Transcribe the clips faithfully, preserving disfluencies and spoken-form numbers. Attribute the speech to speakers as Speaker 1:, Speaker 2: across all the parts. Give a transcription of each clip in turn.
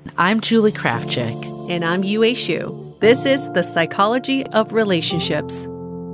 Speaker 1: I'm Julie Krafchick.
Speaker 2: And I'm Yue Xu. This is The Psychology of Relationships.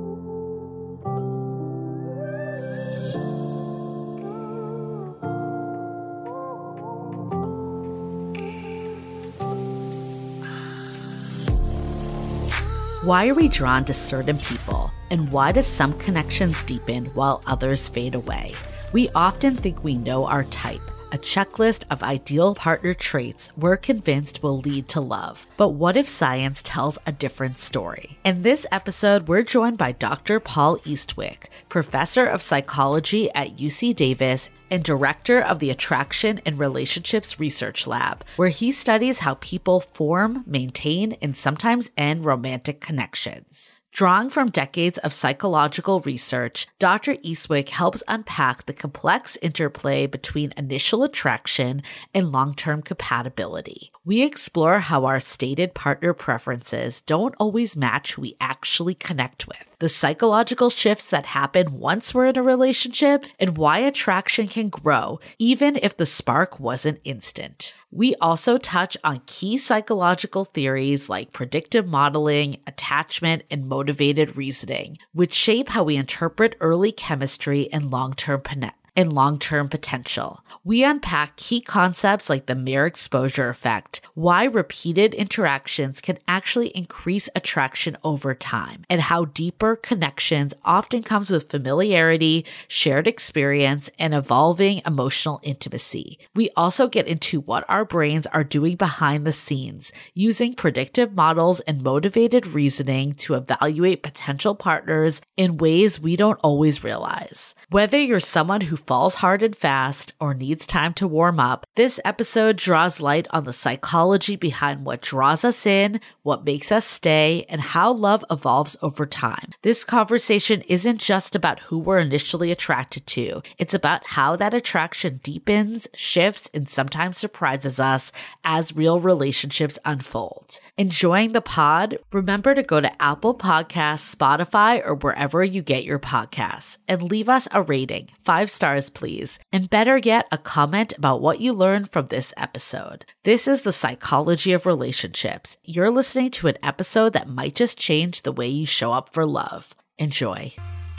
Speaker 1: Why are we drawn to certain people? And why do some connections deepen while others fade away? We often think we know our type, a checklist of ideal partner traits we're convinced will lead to love. But what if science tells a different story? In this episode, we're joined by Doctor Paul Eastwick, professor of psychology at U C Davis and director of the Attraction and Relationships Research Lab, where he studies how people form, maintain, and sometimes end romantic connections. Drawing from decades of psychological research, Doctor Eastwick helps unpack the complex interplay between initial attraction and long-term compatibility. We explore how our stated partner preferences don't always match who we actually connect with, the psychological shifts that happen once we're in a relationship, and why attraction can grow even if the spark wasn't instant. We also touch on key psychological theories like predictive modeling, attachment, and motivated reasoning, which shape how we interpret early chemistry and long-term connect. and long-term potential. We unpack key concepts like the mere exposure effect, why repeated interactions can actually increase attraction over time, and how deeper connections often comes with familiarity, shared experience, and evolving emotional intimacy. We also get into what our brains are doing behind the scenes, using predictive models and motivated reasoning to evaluate potential partners in ways we don't always realize. Whether you're someone who falls hard and fast or needs time to warm up, this episode draws light on the psychology behind what draws us in, what makes us stay, and how love evolves over time. This conversation isn't just about who we're initially attracted to. It's about how that attraction deepens, shifts, and sometimes surprises us as real relationships unfold. Enjoying the pod? Remember to go to Apple Podcasts, Spotify, or wherever you get your podcasts, and leave us a rating. Five stars, please. And better yet, a comment about what you learned from this episode. This is The Psychology of Relationships. You're listening to an episode that might just change the way you show up for love. Enjoy.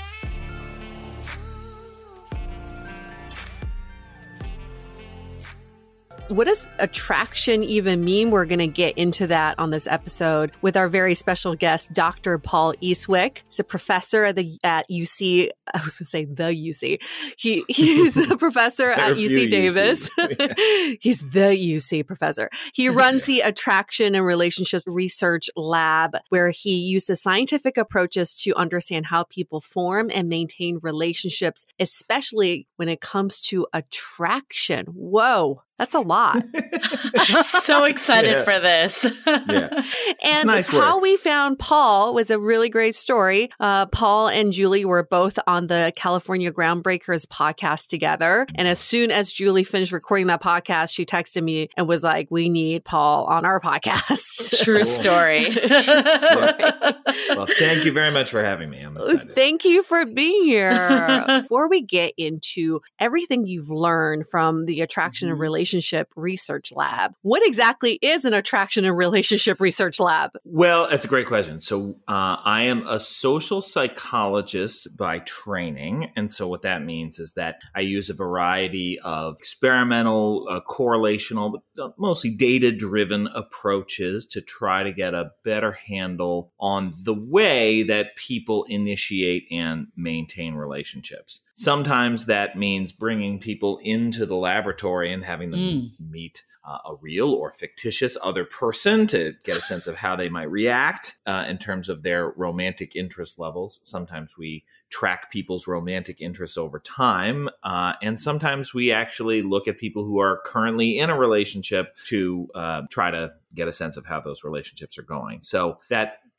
Speaker 2: What does attraction even mean? We're going to get into that on this episode with our very special guest, Doctor Paul Eastwick. He's a professor at the at U C. I was going to say the U C. He he's a professor at U C Davis. He's the U C professor. He runs the Attraction and Relationship Research Lab, where he uses scientific approaches to understand how people form and maintain relationships, especially when it comes to attraction. Whoa. That's a lot.
Speaker 1: So excited yeah. for this.
Speaker 3: Yeah.
Speaker 2: And
Speaker 3: nice
Speaker 2: how
Speaker 3: work.
Speaker 2: we found Paul was a really great story. Uh, Paul and Julie were both on the California Groundbreakers podcast together. And as soon as Julie finished recording that podcast, she texted me and was like, we need Paul on our podcast.
Speaker 1: True story.
Speaker 2: True story.
Speaker 3: Well, thank you very much for having me. I'm excited.
Speaker 2: Thank you for being here. Before we get into everything you've learned from the Attraction and Relationship Research Lab, what exactly is an Attraction and Relationship Research Lab?
Speaker 3: Well, that's a great question. So uh, I am a social psychologist by training. And so what that means is that I use a variety of experimental, uh, correlational, but mostly data-driven approaches to try to get a better handle on the way that people initiate and maintain relationships. Sometimes that means bringing people into the laboratory and having them mm. meet uh, a real or fictitious other person to get a sense of how they might react uh, in terms of their romantic interest levels. Sometimes we track people's romantic interests over time. Uh, and sometimes we actually look at people who are currently in a relationship to uh, try to get a sense of how those relationships are going. So that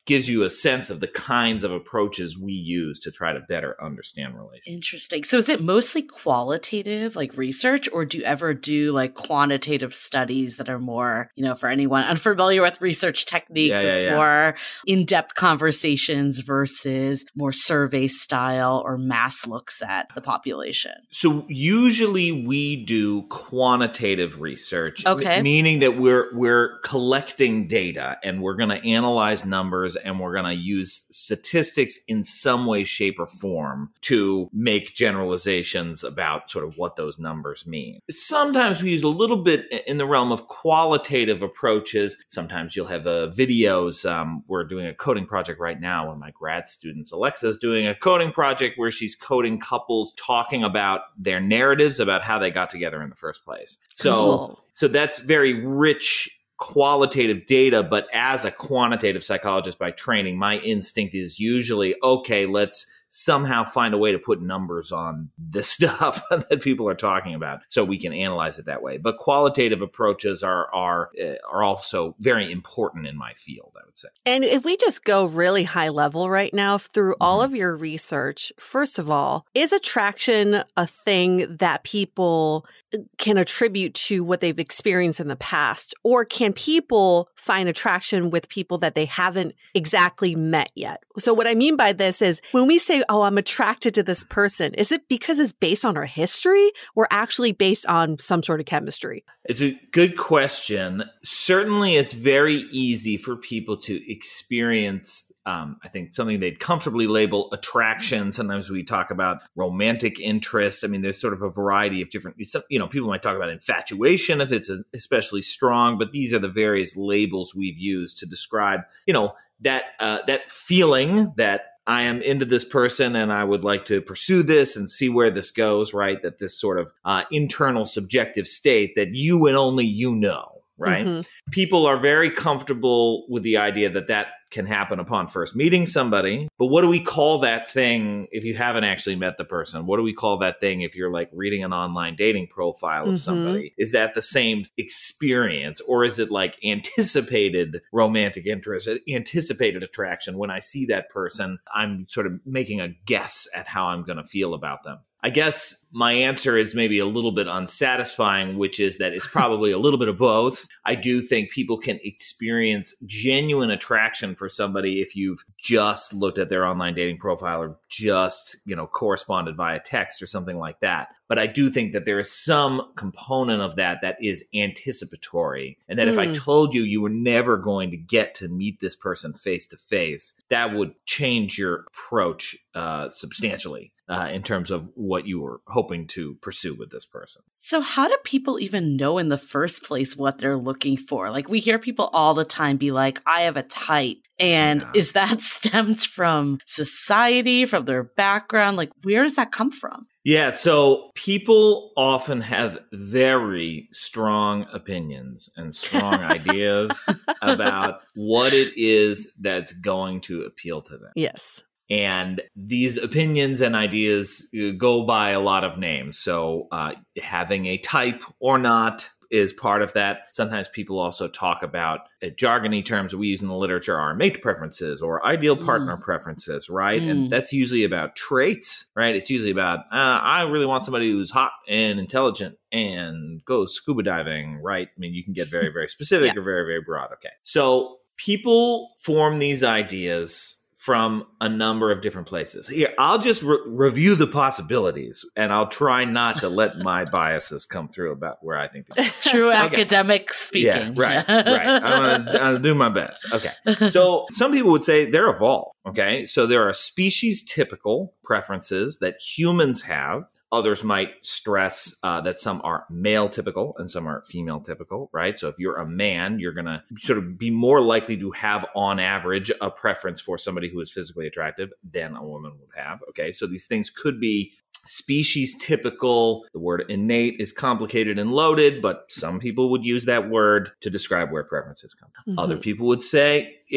Speaker 3: gives you a sense of the kinds of approaches we use to try to better understand relationships.
Speaker 1: Interesting. So is it mostly qualitative, like research, or do you ever do like quantitative studies that are more, you know, for anyone unfamiliar with research techniques,
Speaker 3: Yeah, yeah,
Speaker 1: it's
Speaker 3: yeah.
Speaker 1: more in-depth conversations versus more survey style or mass looks at the population?
Speaker 3: So usually we do quantitative research,
Speaker 1: Okay.
Speaker 3: m- meaning that we're we're collecting data and we're going to analyze numbers and we're going to use statistics in some way, shape, or form to make generalizations about sort of what those numbers mean. Sometimes we use a little bit in the realm of qualitative approaches. Sometimes you'll have uh, videos. Um, we're doing a coding project right now. One of my grad students, Alexa, is doing a coding project where she's coding couples talking about their narratives about how they got together in the first place. So,
Speaker 1: Cool.
Speaker 3: so that's very rich qualitative data, but as a quantitative psychologist by training, my instinct is usually, okay, let's somehow find a way to put numbers on this stuff that people are talking about so we can analyze it that way. But qualitative approaches are are uh, are also very important in my field, I would say.
Speaker 2: And if we just go really high level right now through all of your research, first of all, is attraction a thing that people can attribute to what they've experienced in the past? Or can people find attraction with people that they haven't exactly met yet? So what I mean by this is when we say, oh, I'm attracted to this person, is it because it's based on our history or actually based on some sort of chemistry?
Speaker 3: It's a good question. Certainly, it's very easy for people to experience, um, I think, something they'd comfortably label attraction. Sometimes we talk about romantic interest. I mean, there's sort of a variety of different, you know, people might talk about infatuation if it's especially strong, but these are the various labels we've used to describe, you know, that uh, that feeling that I am into this person and I would like to pursue this and see where this goes, right? That this sort of uh, internal subjective state that you and only you know, right?
Speaker 2: Mm-hmm.
Speaker 3: People are very comfortable with the idea that that can happen upon first meeting somebody. But what do we call that thing if you haven't actually met the person? What do we call that thing if you're like reading an online dating profile of
Speaker 2: Mm-hmm.
Speaker 3: somebody? Is that the same experience, or is it like anticipated romantic interest, anticipated attraction? When I see that person, I'm sort of making a guess at how I'm going to feel about them. I guess my answer is maybe a little bit unsatisfying, which is that it's probably a little bit of both. I do think people can experience genuine attraction for somebody if you've just looked at their online dating profile or just, you know, corresponded via text or something like that. But I do think that there is some component of that that is anticipatory. And that mm. if I told you you were never going to get to meet this person face to face, that would change your approach uh, substantially. Uh, in terms of what you were hoping to pursue with this person.
Speaker 1: So how do people even know in the first place what they're looking for? Like we hear people all the time be like, I have a type. And yeah. is that stemmed from society, from their background? Like where does that come from?
Speaker 3: Yeah, so people often have very strong opinions and strong ideas about what it is that's going to appeal to them.
Speaker 2: Yes.
Speaker 3: And these opinions and ideas go by a lot of names. So uh, having a type or not is part of that. Sometimes people also talk about uh, jargony terms that we use in the literature are mate preferences or ideal partner mm. preferences, right? Mm. And that's usually about traits, right? It's usually about, uh, I really want somebody who's hot and intelligent and goes scuba diving, right? I mean, you can get very, very specific yeah. or very, very broad. Okay. So people form these ideas from a number of different places. Here, I'll just re- review the possibilities, and I'll try not to let my biases come through about where I think they are.
Speaker 1: True okay. academic speaking.
Speaker 3: Yeah, right, right. I'm going to do my best. Okay. So some people would say they're evolved, okay? So there are species-typical preferences that humans have. Others might stress uh, that some are male typical and some are female typical, right? So if you're a man, you're going to sort of be more likely to have, on average, a preference for somebody who is physically attractive than a woman would have, okay? So these things could be species typical. The word innate is complicated and loaded, but some people would use that word to describe where preferences come. Mm-hmm. Other people would say it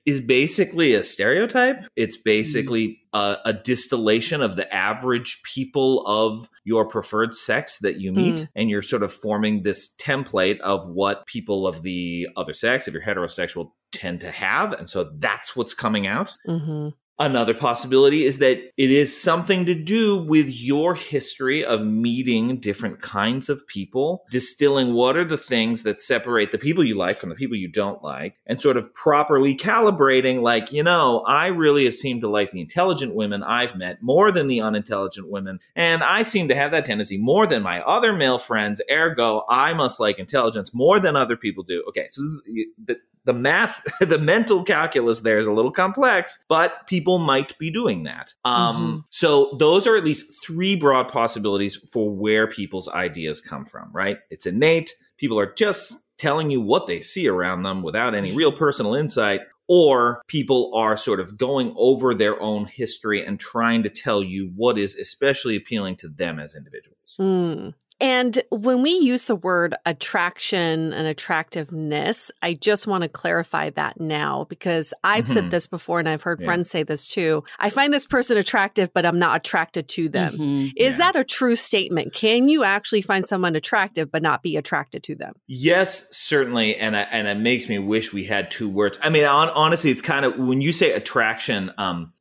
Speaker 3: is basically a stereotype. It's basically a, a distillation of the average people of your preferred sex that you meet. Mm. And you're sort of forming this template of what people of the other sex, if you're heterosexual, tend to have. And so that's what's coming out. Mm-hmm. Another possibility is that it is something to do with your history of meeting different kinds of people, distilling what are the things that separate the people you like from the people you don't like, and sort of properly calibrating, like, you know, I really have seemed to like the intelligent women I've met more than the unintelligent women, and I seem to have that tendency more than my other male friends, ergo, I must like intelligence more than other people do. Okay, so this is the The math, the mental calculus there is a little complex, but people might be doing that. Um, mm-hmm. So those are at least three broad possibilities for where people's ideas come from, right? It's innate. People are just telling you what they see around them without any real personal insight, or people are sort of going over their own history and trying to tell you what is especially appealing to them as individuals.
Speaker 2: Mm. And when we use the word attraction and attractiveness, I just want to clarify that now, because I've mm-hmm. said this before and I've heard yeah. friends say this too. I find this person attractive, but I'm not attracted to them. Mm-hmm. Is yeah. that a true statement? Can you actually find someone attractive, but not be attracted to them?
Speaker 3: Yes, certainly. And I, and it makes me wish we had two words. I mean, on, honestly, it's kind of, when you say attraction, um,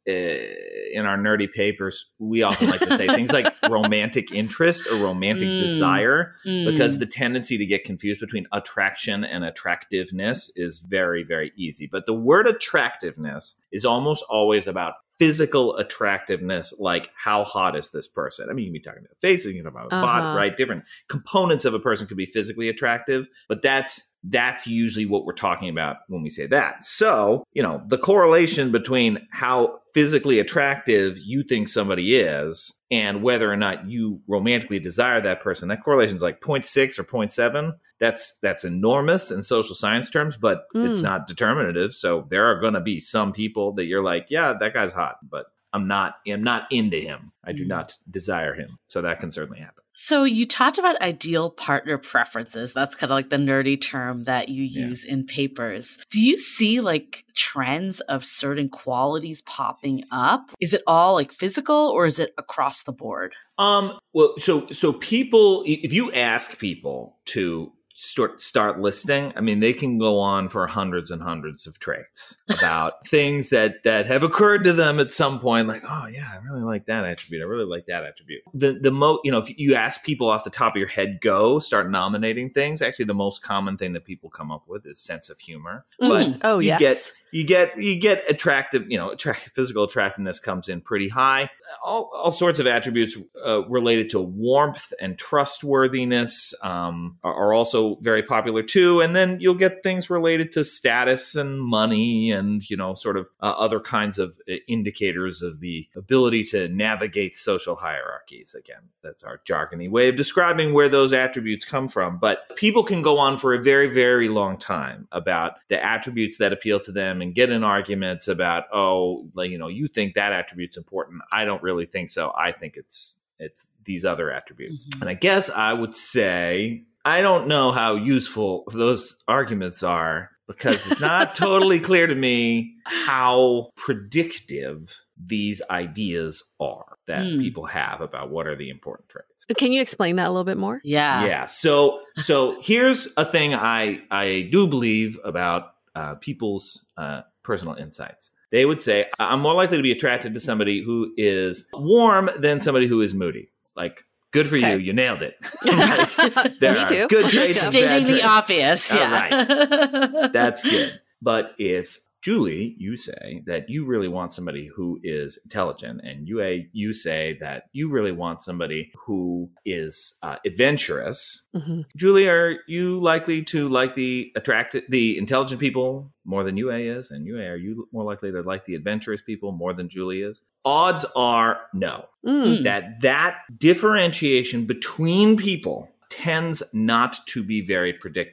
Speaker 3: in our nerdy papers, we often like to say things like romantic interest or romantic mm. desire, mm. because the tendency to get confused between attraction and attractiveness is very, very easy. But the word attractiveness is almost always about physical attractiveness, like how hot is this person? I mean, you can be talking about face, you can talk about uh-huh. body, right? Different components of a person could be physically attractive, but that's that's usually what we're talking about when we say that. So, you know, the correlation between how physically attractive you think somebody is and whether or not you romantically desire that person, that correlation is like zero point six or zero point seven. That's that's enormous in social science terms, but mm. it's not determinative. So there are going to be some people that you're like, yeah, that guy's hot, but I'm not I'm not into him. I do not desire him. So that can certainly happen.
Speaker 1: So you talked about ideal partner preferences. That's kind of like the nerdy term that you use yeah. in papers. Do you see like trends of certain qualities popping up? Is it all like physical or is it across the board?
Speaker 3: Um, well, so so people, if you ask people to start start listing, I mean, they can go on for hundreds and hundreds of traits about things that that have occurred to them at some point, like, oh yeah, I really like that attribute. I really like that attribute. The the mo you know, if you ask people off the top of your head, go start nominating things. Actually, the most common thing that people come up with is sense of humor. Mm. But
Speaker 2: oh
Speaker 3: you
Speaker 2: yes.
Speaker 3: get You get you get attractive, you know, attract, physical attractiveness comes in pretty high. All, all sorts of attributes uh, related to warmth and trustworthiness um, are, are also very popular too. And then you'll get things related to status and money and, you know, sort of uh, other kinds of indicators of the ability to navigate social hierarchies. Again, that's our jargony way of describing where those attributes come from. But people can go on for a very, very long time about the attributes that appeal to them and get in arguments about, oh, like, you know, you think that attribute's important. I don't really think so. I think it's it's these other attributes. Mm-hmm. And I guess I would say I don't know how useful those arguments are, because it's not totally clear to me how predictive these ideas are that mm. people have about what are the important traits.
Speaker 2: Can you explain that a little bit more?
Speaker 1: Yeah.
Speaker 3: Yeah. So so here's a thing I I do believe about Uh, people's uh, personal insights. They would say, I'm more likely to be attracted to somebody who is warm than somebody who is moody. Like, good for okay. you. You nailed it. Like, there
Speaker 2: Me too.
Speaker 3: Are good traits.
Speaker 1: Stating the
Speaker 3: traits.
Speaker 1: obvious.
Speaker 3: All
Speaker 1: yeah.
Speaker 3: right. That's good. But if, Julie, you say that you really want somebody who is intelligent, and you, you say that you really want somebody who is uh, adventurous, mm-hmm. Julie, are you likely to like the attracted, the intelligent people more than Yue is? And Yue, are you more likely to like the adventurous people more than Julie is? Odds are no. Mm. That that differentiation between people tends not to be very predictive.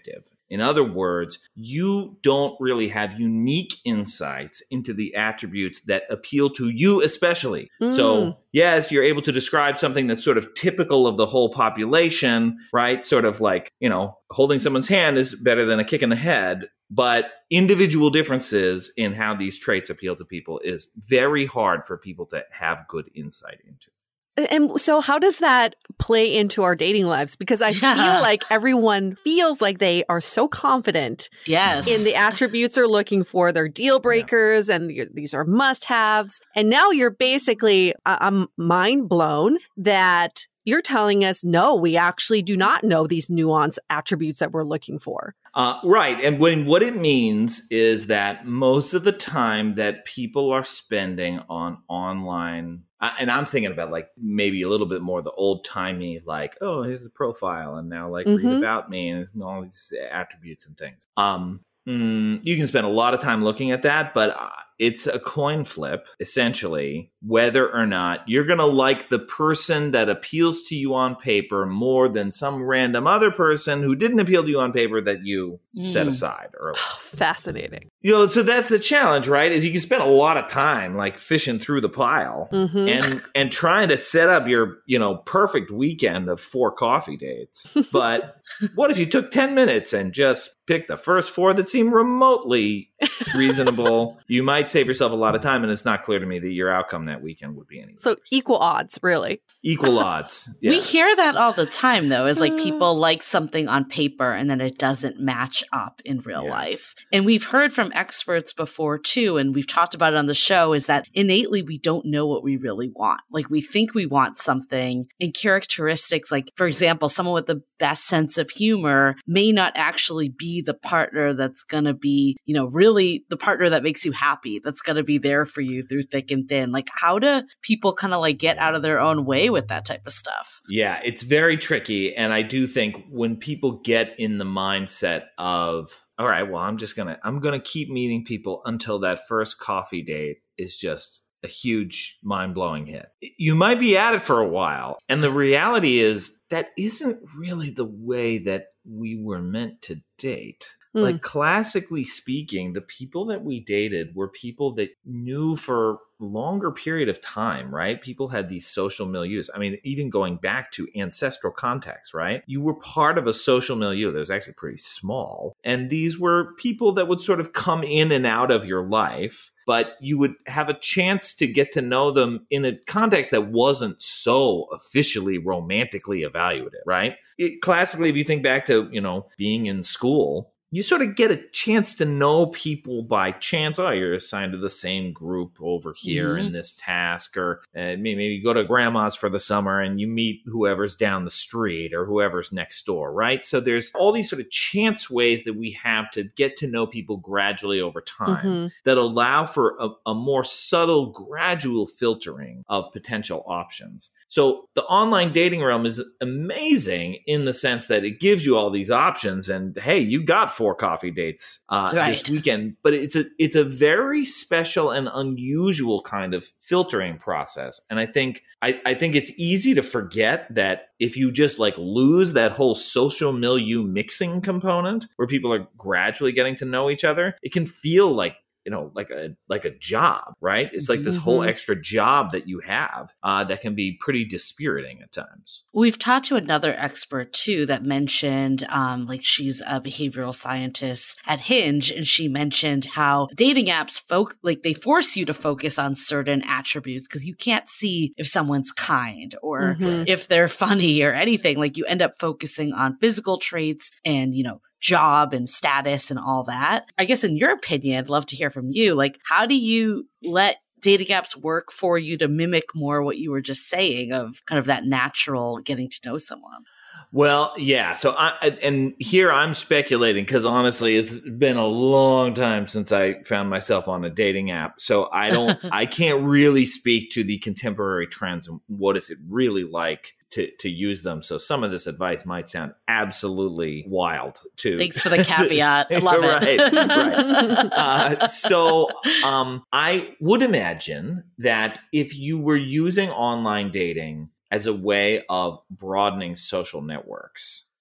Speaker 3: In other words, you don't really have unique insights into the attributes that appeal to you especially. Mm. So yes, you're able to describe something that's sort of typical of the whole population, right? Sort of like, you know, holding someone's hand is better than a kick in the head. But individual differences in how these traits appeal to people is very hard for people to have good insight into.
Speaker 2: And so how does that play into our dating lives? Because I yeah. feel like everyone feels like they are so confident
Speaker 1: yes.
Speaker 2: in the attributes they're looking for. They're deal breakers yeah. and these are must-haves. And now you're basically, I'm mind blown that you're telling us, no, we actually do not know these nuanced attributes that we're looking for.
Speaker 3: Uh, right. And when what it means is that most of the time that people are spending on online, uh, and I'm thinking about like maybe a little bit more the old timey, like, oh, here's the profile and now like mm-hmm. read about me and all these attributes and things. Um, mm, you can spend a lot of time looking at that, but uh, it's a coin flip, essentially, whether or not you're going to like the person that appeals to you on paper more than some random other person who didn't appeal to you on paper that you mm. set aside earlier.
Speaker 2: Oh, fascinating.
Speaker 3: You know, so that's the challenge, right? Is you can spend a lot of time like fishing through the pile mm-hmm. and and trying to set up your, you know, perfect weekend of four coffee dates. But what if you took ten minutes and just picked the first four that seem remotely reasonable? You might save yourself a lot of time, and it's not clear to me that your outcome that weekend would be any
Speaker 2: So
Speaker 3: worse.
Speaker 2: Equal odds, really.
Speaker 3: Equal odds. Yeah.
Speaker 1: We hear that all the time, though, is like people like something on paper and then it doesn't match up in real yeah. life. And we've heard from experts before, too, and we've talked about it on the show, is that innately we don't know what we really want. Like we think we want something, and characteristics, like, for example, someone with the best sense of humor may not actually be the partner that's going to be, you know, really the partner that makes you happy, that's going to be there for you through thick and thin. Like, how do people kind of like get out of their own way with that type of stuff?
Speaker 3: Yeah, it's very tricky. And I do think when people get in the mindset of, all right, well, I'm just going to, I'm going to keep meeting people until that first coffee date is just a huge mind-blowing hit. You might be at it for a while. And the reality is that isn't really the way that we were meant to date. Mm. Like classically speaking, the people that we dated were people that knew for longer period of time, right? People had these social milieus. I mean, even going back to ancestral contexts, right? You were part of a social milieu that was actually pretty small. And these were people that would sort of come in and out of your life, but you would have a chance to get to know them in a context that wasn't so officially romantically evaluative, right? It, classically, if you think back to, you know, being in school, you sort of get a chance to know people by chance. Oh, you're assigned to the same group over here mm-hmm. in this task, or uh, maybe, maybe you go to grandma's for the summer and you meet whoever's down the street or whoever's next door, right? So there's all these sort of chance ways that we have to get to know people gradually over time mm-hmm. that allow for a, a more subtle, gradual filtering of potential options. So the online dating realm is amazing in the sense that it gives you all these options, and hey, you got four coffee dates uh, right. this weekend. But it's a it's a very special and unusual kind of filtering process. And I think I, I think it's easy to forget that if you just like lose that whole social milieu mixing component where people are gradually getting to know each other, it can feel like, you know, like a like a job, right? It's like this mm-hmm. whole extra job that you have uh, that can be pretty dispiriting at times.
Speaker 1: We've talked to another expert, too, that mentioned um, like she's a behavioral scientist at Hinge, and she mentioned how dating apps, fo- like they force you to focus on certain attributes because you can't see if someone's kind or mm-hmm. if they're funny or anything. Like you end up focusing on physical traits and, you know, job and status and all that. I guess in your opinion, I'd love to hear from you. Like, how do you let dating apps work for you to mimic more what you were just saying of kind of that natural getting to know someone?
Speaker 3: Well, yeah. So I, and here I'm speculating because honestly, it's been a long time since I found myself on a dating app. So I don't, I can't really speak to the contemporary trends and what is it really like to, to use them. So some of this advice might sound absolutely wild too.
Speaker 1: Thanks for the caveat. I love
Speaker 3: right,
Speaker 1: it.
Speaker 3: right. Uh, so um, I would imagine that if you were using online dating as a way of broadening social networks,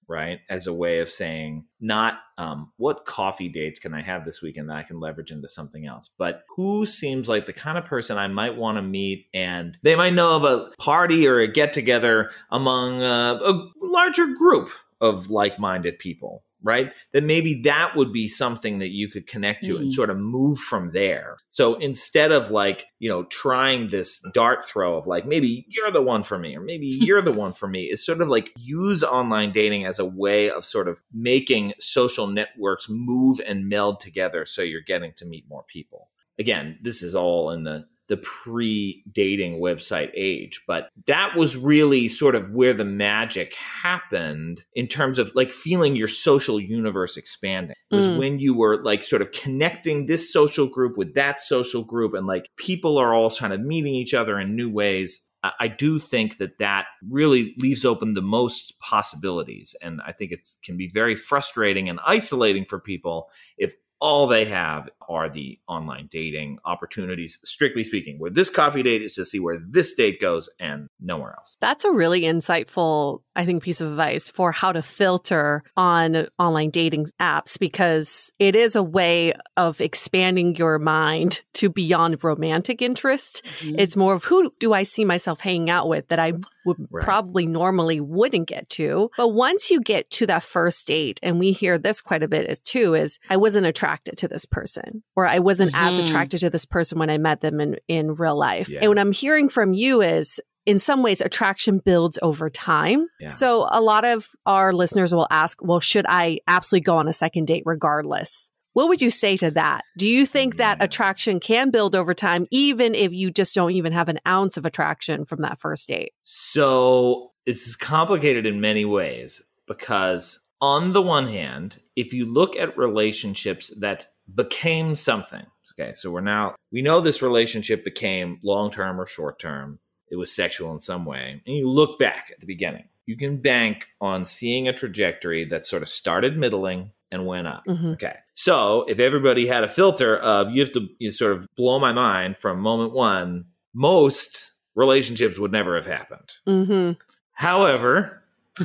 Speaker 3: right? As a way of saying, not um, what coffee dates can I have this weekend that I can leverage into something else, but who seems like the kind of person I might want to meet, and they might know of a party or a get together among uh, a larger group of like-minded people, right? Then maybe that would be something that you could connect to mm. and sort of move from there. So instead of like, you know, trying this dart throw of like, maybe you're the one for me, or maybe you're the one for me, is sort of like use online dating as a way of sort of making social networks move and meld together so you're getting to meet more people. Again, this is all in the the pre-dating website age. But that was really sort of where the magic happened in terms of like feeling your social universe expanding. It was mm. when you were like sort of connecting this social group with that social group, and like people are all kind of meeting each other in new ways. I do think that that really leaves open the most possibilities. And I think it can be very frustrating and isolating for people if all they have are the online dating opportunities, strictly speaking, where this coffee date is to see where this date goes and nowhere else.
Speaker 2: That's a really insightful, I think, piece of advice for how to filter on online dating apps, because it is a way of expanding your mind to beyond romantic interest. Mm-hmm. It's more of who do I see myself hanging out with that I would right. probably normally wouldn't get to. But once you get to that first date, and we hear this quite a bit as too, is I wasn't attracted to this person, or I wasn't mm-hmm. as attracted to this person when I met them in, in real life. Yeah. And what I'm hearing from you is, in some ways, attraction builds over time. Yeah. So a lot of our listeners will ask, well, should I absolutely go on a second date regardless? What would you say to that? Do you think yeah. that attraction can build over time, even if you just don't even have an ounce of attraction from that first date?
Speaker 3: So this is complicated in many ways, because on the one hand, if you look at relationships that became something, okay, so we're now, we know this relationship became long-term or short-term. It was sexual in some way. And you look back at the beginning, you can bank on seeing a trajectory that sort of started middling and went up. Mm-hmm. Okay. So if everybody had a filter of, you have to you sort of blow my mind from moment one, most relationships would never have happened. Mm-hmm. However,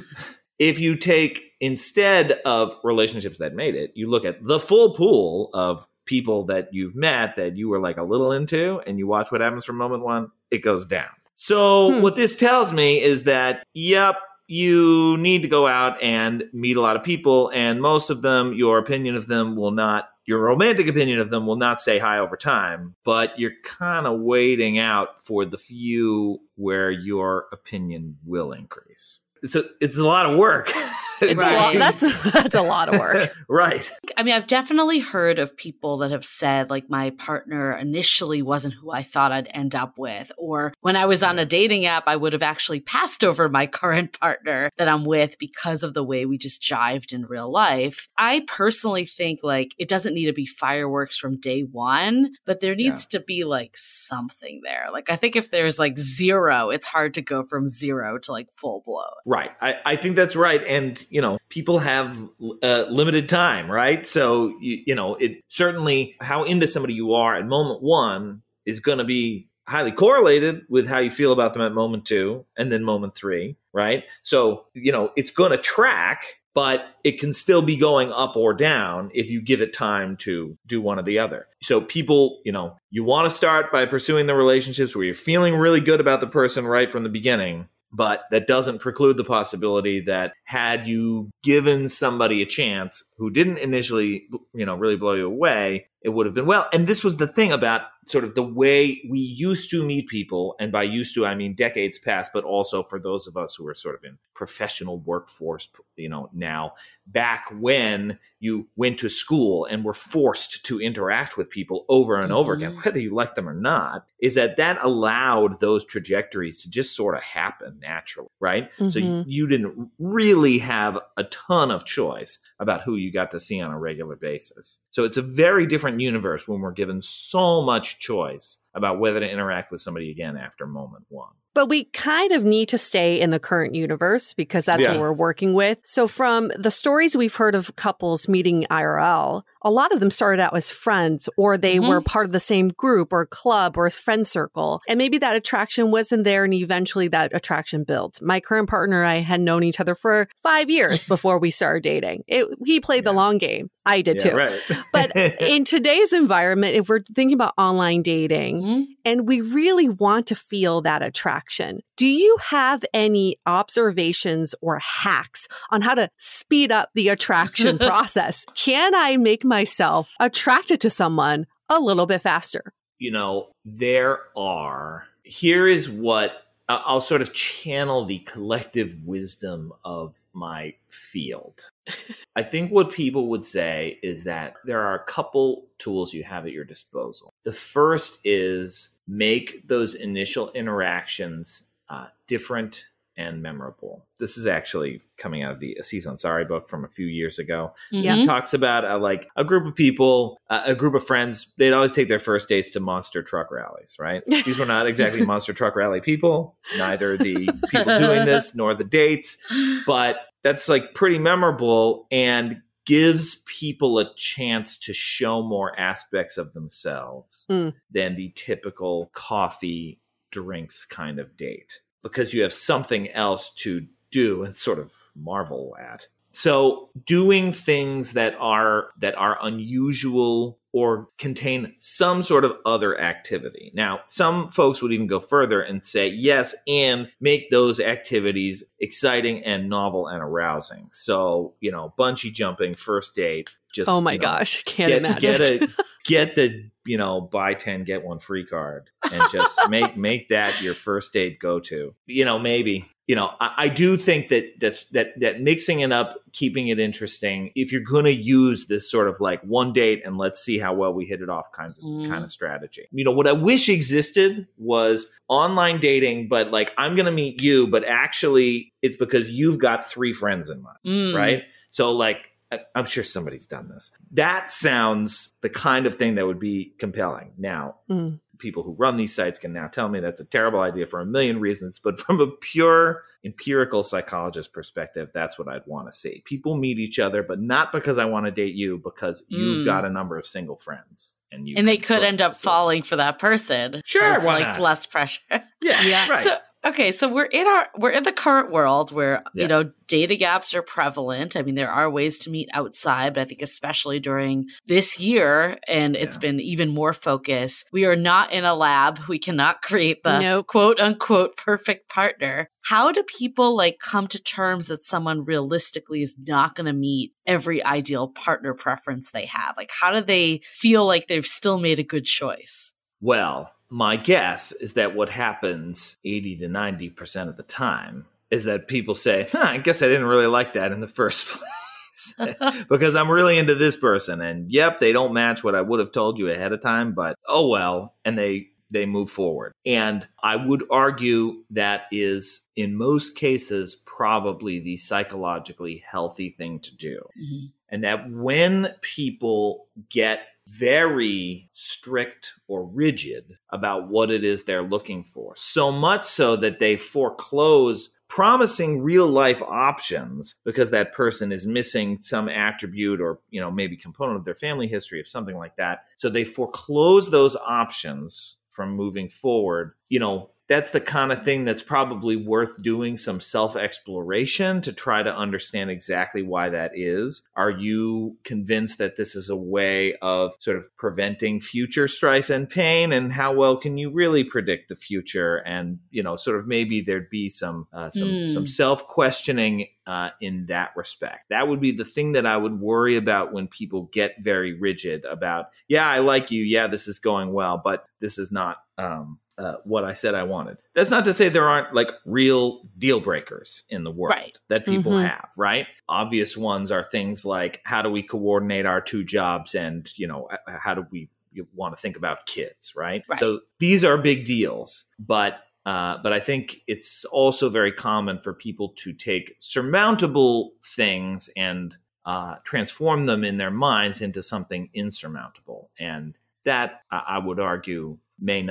Speaker 3: if you take, instead of relationships that made it, you look at the full pool of people that you've met that you were like a little into, and you watch what happens from moment one, it goes down. So hmm. what this tells me is that, yep, you need to go out and meet a lot of people, and most of them, your opinion of them will not, your romantic opinion of them will not stay high over time, but you're kind of waiting out for the few where your opinion will increase. It's a, it's a lot of work.
Speaker 2: It's right. a lot, that's that's a lot of work.
Speaker 3: Right.
Speaker 1: I mean, I've definitely heard of people that have said, like, my partner initially wasn't who I thought I'd end up with. Or when I was on a dating app, I would have actually passed over my current partner that I'm with because of the way we just jived in real life. I personally think, like, it doesn't need to be fireworks from day one, but there needs yeah. to be, like, something there. Like, I think if there's, like, zero, it's hard to go from zero to, like, full blown.
Speaker 3: Right. I, I think that's right. And, you know, people have uh, limited time, right? So, you, you know, it certainly how into somebody you are at moment one is going to be highly correlated with how you feel about them at moment two and then moment three, right? So, you know, it's going to track, but it can still be going up or down if you give it time to do one or the other. So people, you know, you want to start by pursuing the relationships where you're feeling really good about the person right from the beginning. But that doesn't preclude the possibility that had you given somebody a chance who didn't initially, you know, really blow you away, it would have been well. And this was the thing about sort of the way we used to meet people. And by used to, I mean decades past, but also for those of us who are sort of in professional workforce, you know, now, back when you went to school and were forced to interact with people over and mm-hmm. over again, whether you like them or not, is that that allowed those trajectories to just sort of happen naturally, right? Mm-hmm. So you, you didn't really have a ton of choice about who you got to see on a regular basis. So it's a very different universe when we're given so much choice about whether to interact with somebody again after moment one.
Speaker 2: But we kind of need to stay in the current universe because that's
Speaker 3: Yeah.
Speaker 2: what we're working with. So from the stories we've heard of couples meeting I R L, a lot of them started out as friends, or they
Speaker 1: Mhm.
Speaker 2: were part of the same group or club or friend circle. And maybe that attraction wasn't there, and eventually that attraction built. My current partner and I had known each other for five years before we started dating. It, he played the
Speaker 3: Yeah.
Speaker 2: long game. I did
Speaker 3: Yeah,
Speaker 2: too.
Speaker 3: right.
Speaker 2: But in today's environment, if we're thinking about online dating,
Speaker 1: Mhm.
Speaker 2: and we really want to feel that attraction, do you have any observations or hacks on how to speed up the attraction process? Can I make myself attracted to someone a little bit faster?
Speaker 3: You know, there are, here is what I- I'll sort of channel the collective wisdom of my field. I think what people would say is that there are a couple tools you have at your disposal. The first is make those initial interactions uh, different and memorable. This is actually coming out of the Aziz Ansari book from a few years ago.
Speaker 2: Yeah.
Speaker 3: He talks about uh, like a group of people, uh, a group of friends. They'd always take their first dates to monster truck rallies, right? These were not exactly monster truck rally people, neither the people doing this nor the dates, but that's like pretty memorable and gives people a chance to show more aspects of themselves
Speaker 2: Mm.
Speaker 3: than the typical coffee drinks kind of date, because you have something else to do and sort of marvel at. So doing things that are that are unusual or contain some sort of other activity. Now, some folks would even go further and say, yes, and make those activities exciting and novel and arousing. So, you know, bungee jumping, first date, just
Speaker 2: Oh my
Speaker 3: you know,
Speaker 2: gosh, can't
Speaker 3: get,
Speaker 2: imagine.
Speaker 3: get a get the, you know, buy ten, get one free card and just make make that your first date go to. You know, maybe. You know, I, I do think that that's, that that mixing it up, keeping it interesting, if you're going to use this sort of like one date and let's see how well we hit it off kind of
Speaker 1: Mm.
Speaker 3: kind of strategy. You know, what I wish existed was online dating, but like I'm going to meet you, but actually it's because you've got three friends in mind,
Speaker 1: Mm.
Speaker 3: right? So like I- I'm sure somebody's done this. That sounds the kind of thing that would be compelling. Now,
Speaker 2: Mm.
Speaker 3: people who run these sites can now tell me that's a terrible idea for a million reasons, but from a pure empirical psychologist perspective, that's what I'd want to see. People meet each other, but not because I want to date you, because you've
Speaker 1: Mm.
Speaker 3: got a number of single friends. And, you
Speaker 1: And they
Speaker 3: can
Speaker 1: could
Speaker 3: sort of
Speaker 1: end up
Speaker 3: facilitate-
Speaker 1: falling for that person.
Speaker 3: Sure,
Speaker 1: It's
Speaker 3: why
Speaker 1: like
Speaker 3: not?
Speaker 1: less pressure.
Speaker 3: Yeah,
Speaker 2: Yeah.
Speaker 3: right.
Speaker 1: So okay, so we're in our we're in the current world where
Speaker 3: Yeah.
Speaker 1: you know dating apps are prevalent. I mean, there are ways to meet outside, but I think especially during this year, and it's
Speaker 3: Yeah.
Speaker 1: been even more focused. We are not in a lab. We cannot create the
Speaker 2: Nope.
Speaker 1: quote unquote perfect partner. How do people like come to terms that someone realistically is not going to meet every ideal partner preference they have? Like, how do they feel like they've still made a good choice?
Speaker 3: Well, my guess is that what happens eighty to ninety percent of the time is that people say, huh, I guess I didn't really like that in the first place because I'm really into this person. And yep, they don't match what I would have told you ahead of time, but oh well. And they, they move forward. And I would argue that is in most cases probably the psychologically healthy thing to do.
Speaker 1: Mhm.
Speaker 3: And that when people get very strict or rigid about what it is they're looking for, so much so that they foreclose promising real life options because that person is missing some attribute or, you know, maybe component of their family history or something like that. So they foreclose those options from moving forward. You know, that's the kind of thing that's probably worth doing some self-exploration to try to understand exactly why that is. Are you convinced that this is a way of sort of preventing future strife and pain? And how well can you really predict the future? And, you know, sort of maybe there'd be some uh, some
Speaker 1: Mm.
Speaker 3: some self-questioning uh, in that respect. That would be the thing that I would worry about when people get very rigid about, yeah, I like you. Yeah, this is going well, but this is not um, uh, what I said I wanted. That's not to say there aren't like real deal breakers in the world
Speaker 1: Right.
Speaker 3: that people
Speaker 2: Mhm.
Speaker 3: have, right? Obvious ones are things like, how do we coordinate our two jobs? And, you know, h- how do we you want to think about kids, right?
Speaker 1: Right.
Speaker 3: So these are big deals, but Uh, but I think it's also very common for people to take surmountable things and uh, transform them in their minds into something insurmountable. And that, I I would argue, may not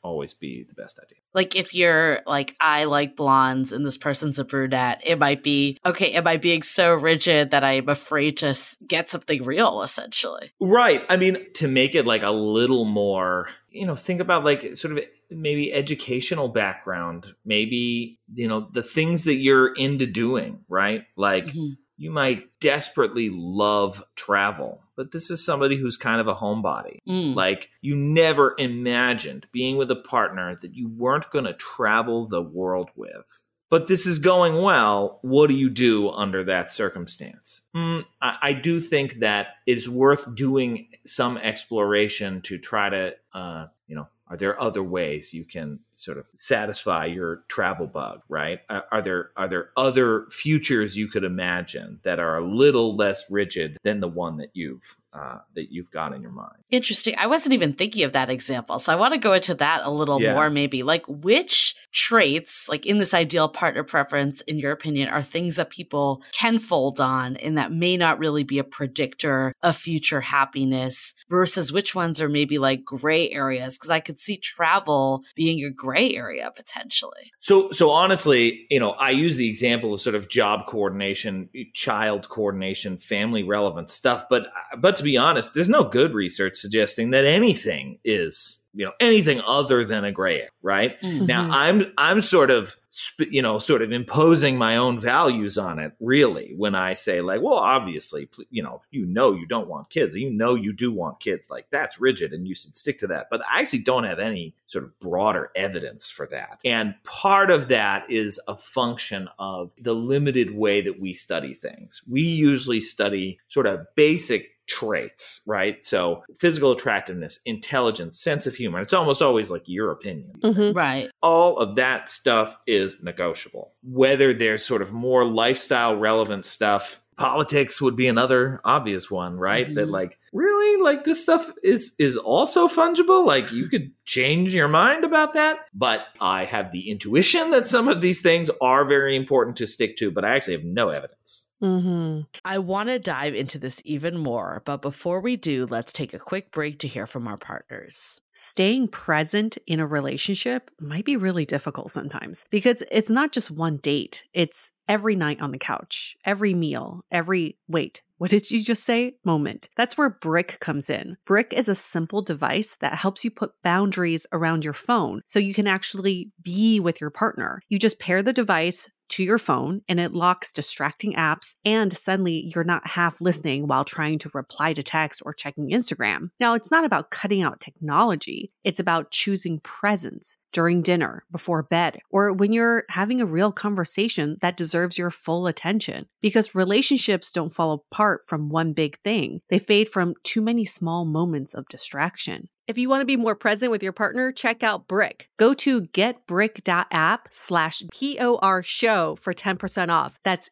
Speaker 3: always be the best idea.
Speaker 1: Like if you're like, I like blondes and this person's a brunette, it might be, okay, am I being so rigid that I'm afraid to s- get something real, essentially?
Speaker 3: Right. I mean, to make it like a little more, you know, think about like sort of maybe educational background, maybe, you know, the things that you're into doing, right? Like mm-hmm. you might desperately love travel, but this is somebody who's kind of a homebody. Mm. Like you never imagined being with a partner that you weren't going to travel the world with. But this is going well. What do you do under that circumstance? Mm, I, I do think that it's worth doing some exploration to try to, uh, you know, are there other ways you can sort of satisfy your travel bug, right? Uh, are there are there other futures you could imagine that are a little less rigid than the one that you've uh, that you've got in your mind?
Speaker 1: Interesting. I wasn't even thinking of that example, so I want to go into that a little
Speaker 3: yeah.
Speaker 1: more. Maybe like which traits, like in this ideal partner preference, in your opinion, are things that people can fold on and that may not really be a predictor of future happiness, versus which ones are maybe like gray areas? Because I could see travel being a gray area potentially.
Speaker 3: So, so honestly, you know, I use the example of sort of job coordination, child coordination, family relevant stuff. But, but to be honest, there's no good research suggesting that anything is, you know, anything other than a gray area, right? Mm-hmm. Now, I'm, I'm sort of, you know, sort of imposing my own values on it, really, when I say like, well, obviously, you know, if you know you don't want kids, you know you do want kids, like that's rigid and you should stick to that. But I actually don't have any sort of broader evidence for that. And part of that is a function of the limited way that we study things. We usually study sort of basic traits, right? So physical attractiveness, intelligence, sense of humor. It's almost always like your opinion.
Speaker 1: Mm-hmm. Right.
Speaker 3: All of that stuff is negotiable. Whether there's sort of more lifestyle relevant stuff, politics would be another obvious one, right? Mm-hmm. That like, really? Like this stuff is is also fungible? Like you could change your mind about that? But I have the intuition that some of these things are very important to stick to, but I actually have no evidence.
Speaker 1: Mm-hmm. I want to dive into this even more, but before we do, let's take a quick break to hear from our partners.
Speaker 2: Staying present in a relationship might be really difficult sometimes because it's not just one date. It's every night on the couch, every meal, every, wait, what did you just say? Moment. That's where Brick comes in. Brick is a simple device that helps you put boundaries around your phone so you can actually be with your partner. You just pair the device to your phone and it locks distracting apps, and suddenly you're not half listening while trying to reply to text or checking Instagram. Now, it's not about cutting out technology. It's about choosing presence during dinner, before bed, or when you're having a real conversation that deserves your full attention. Because relationships don't fall apart from one big thing. They fade from too many small moments of distraction. If you want to be more present with your partner, check out Brick. Go to getbrick.app slash POR show for ten percent off. That's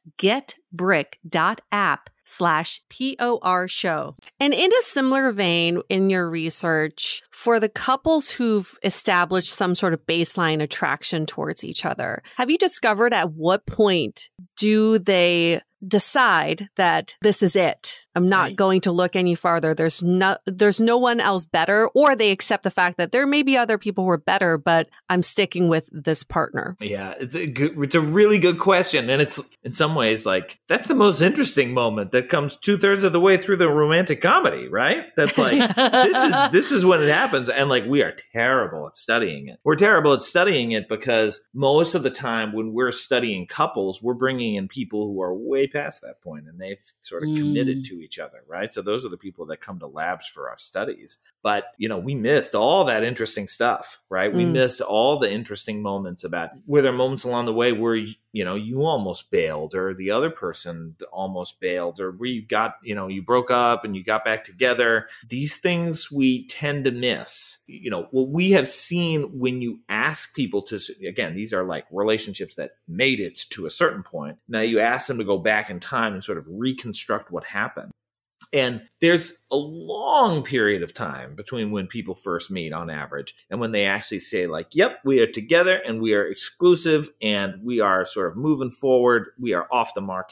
Speaker 2: getbrick.app slash POR show. And in a similar vein, in your research, for the couples who've established some sort of baseline attraction towards each other, have you discovered at what point do they decide that this is it? I'm not right. going to look any farther. There's no, there's no one else better, or they accept the fact that there may be other people who are better, but I'm sticking with this partner.
Speaker 3: Yeah, it's a good, it's a really good question. And it's in some ways like, that's the most interesting moment that comes two thirds of the way through the romantic comedy, right? That's like, this is, this is when it happens. And like, we are terrible at studying it. We're terrible at studying it because most of the time when we're studying couples, we're bringing in people who are way past that point and they've sort of mm. committed to each other, right? So those are the people that come to labs for our studies. But, you know, we missed all that interesting stuff, right? Mm. We missed all the interesting moments about, were there moments along the way where, you know, you almost bailed or the other person almost bailed, or where you got, you know, you broke up and you got back together. These things we tend to miss. You know, what we have seen when you ask people to, again, these are like relationships that made it to a certain point. Now you ask them to go back in time and sort of reconstruct what happened. And there's a long period of time between when people first meet on average and when they actually say like, yep, we are together and we are exclusive and we are sort of moving forward. We are off the market.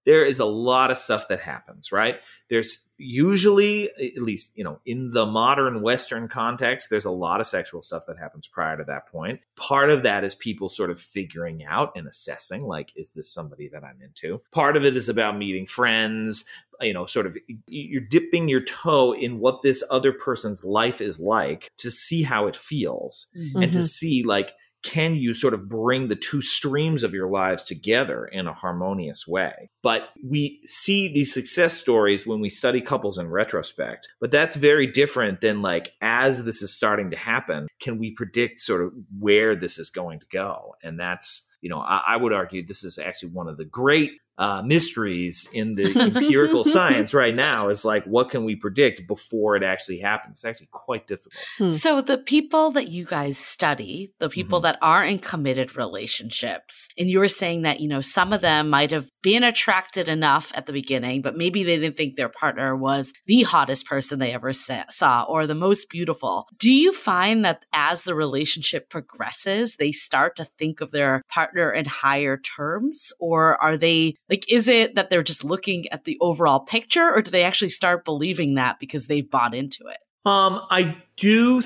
Speaker 3: there is a lot of stuff that happens, right? There's usually, at least, you know, in the modern Western context, there's a lot of sexual stuff that happens prior to that point. Part of that is people sort of figuring out and assessing, like, is this somebody that I'm into? Part of it is about meeting friends, you know, sort of you're dipping your toe in what this other person's life is like to see how it feels
Speaker 2: Mm-hmm.
Speaker 3: and to see, like, can you sort of bring the two streams of your lives together in a harmonious way? But we see these success stories when we study couples in retrospect, but that's very different than, like, as this is starting to happen, can we predict sort of where this is going to go? And that's, you know, I, I would argue this is actually one of the great uh, mysteries in the empirical science right now, is like, what can we predict before it actually happens? It's actually quite difficult.
Speaker 2: Hmm.
Speaker 1: So the people that you guys study, the people
Speaker 3: Mhm.
Speaker 1: that are in committed relationships, and you were saying that, you know, some of them might have been attracted enough at the beginning, but maybe they didn't think their partner was the hottest person they ever sa- saw or the most beautiful. Do you find that as the relationship progresses, they start to think of their partner in higher terms? Or are they, like, is it that they're just looking at the overall picture, or do they actually start believing that because they've bought into it?
Speaker 3: Um, I do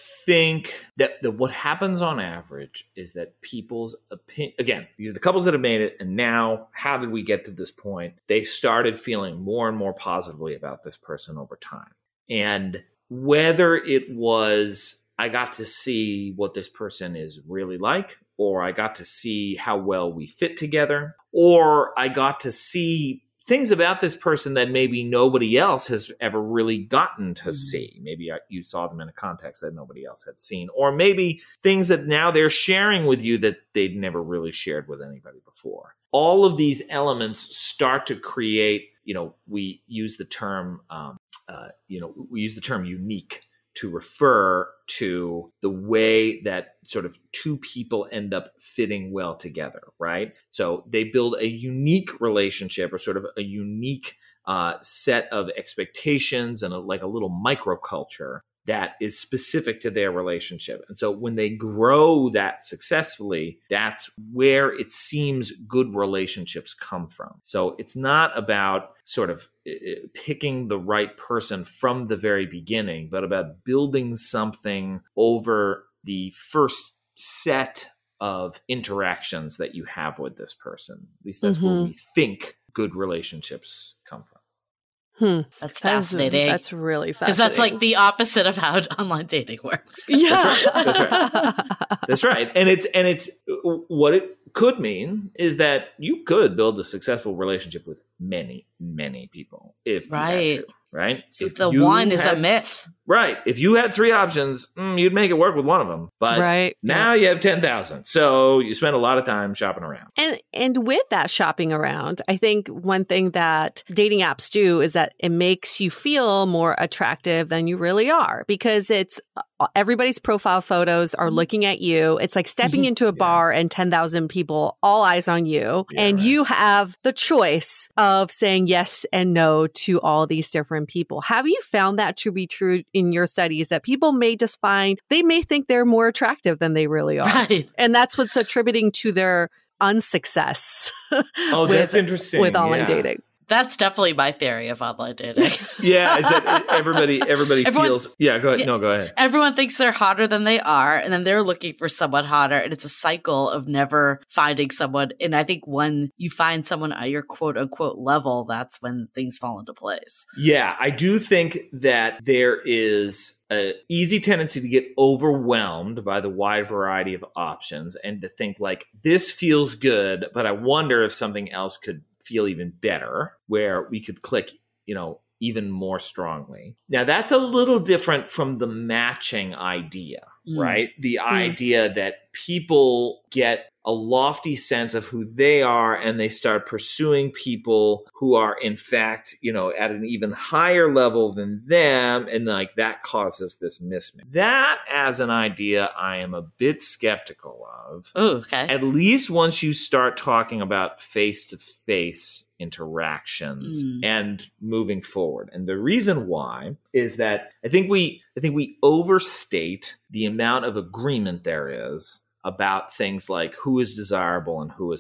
Speaker 3: think that, that what happens on average is that people's opinion, again, these are the couples that have made it, and now how did we get to this point? They started feeling more and more positively about this person over time. And whether it was, I got to see what this person is really like, or I got to see how well we fit together, or I got to see things about this person that maybe nobody else has ever really gotten to see. Maybe you saw them in a context that nobody else had seen, or maybe things that now they're sharing with you that they'd never really shared with anybody before. All of these elements start to create, you know, we use the term, um, uh, you know, we use the term unique to refer to the way that sort of two people end up fitting well together, right? So they build a unique relationship, or sort of a unique uh, set of expectations and a, like a little microculture that is specific to their relationship. And so when they grow that successfully, that's where it seems good relationships come from. So it's not about sort of picking the right person from the very beginning, but about building something over the first set of interactions that you have with this person. At least that's
Speaker 2: Mm-hmm.
Speaker 3: where we think good relationships come from.
Speaker 2: Hmm.
Speaker 1: That's
Speaker 2: That is-
Speaker 1: fascinating.
Speaker 2: That's really fascinating.
Speaker 1: Because that's like the opposite of how online dating works.
Speaker 2: yeah.
Speaker 3: That's right. That's right. And it's and it's what it could mean is that you could build a successful relationship with many, many people if you
Speaker 1: Right.
Speaker 3: had to, right?
Speaker 1: If the one is a
Speaker 3: had-
Speaker 1: myth.
Speaker 3: Right. If you had three options, mm, you'd make it work with one of them. But
Speaker 2: Right.
Speaker 3: now you have ten thousand. So you spend a lot of time shopping around.
Speaker 2: And and with that shopping around, I think one thing that dating apps do is that it makes you feel more attractive than you really are, because it's everybody's profile photos are looking at you. It's like stepping into a bar and ten thousand people, all eyes on you.
Speaker 3: Yeah,
Speaker 2: and
Speaker 3: right.
Speaker 2: you have the choice of saying yes and no to all these different people. Have you found that to be true in your studies, that people may just find, they may think they're more attractive than they really are?
Speaker 1: Right.
Speaker 2: And that's what's attributing to their unsuccess.
Speaker 3: Oh,
Speaker 2: with-
Speaker 3: that's interesting.
Speaker 2: with online
Speaker 3: Yeah.
Speaker 2: dating.
Speaker 1: That's definitely my theory of online dating.
Speaker 3: Yeah, is that everybody everybody
Speaker 1: Everyone-
Speaker 3: feels yeah, go ahead.
Speaker 1: Yeah.
Speaker 3: No, go ahead.
Speaker 1: Everyone thinks they're hotter than they are, and then they're looking for someone hotter, and it's a cycle of never finding someone. And I think when you find someone at your quote unquote level, that's when things fall into place.
Speaker 3: Yeah, I do think that there is an easy tendency to get overwhelmed by the wide variety of options and to think like, this feels good, but I wonder if something else could feel even better, where we could click, you know, even more strongly. Now, that's a little different from the matching idea,
Speaker 1: Mm.
Speaker 3: right? The idea that people get a lofty sense of who they are and they start pursuing people who are in fact, you know, at an even higher level than them. And like that causes this mismatch. That as an idea, I am a bit skeptical of.
Speaker 1: Oh, okay.
Speaker 3: At least once you start talking about face-to-face interactions
Speaker 1: Mm.
Speaker 3: and moving forward. And the reason why is that I think we I think we overstate the amount of agreement there is about things like who is desirable and who is hot.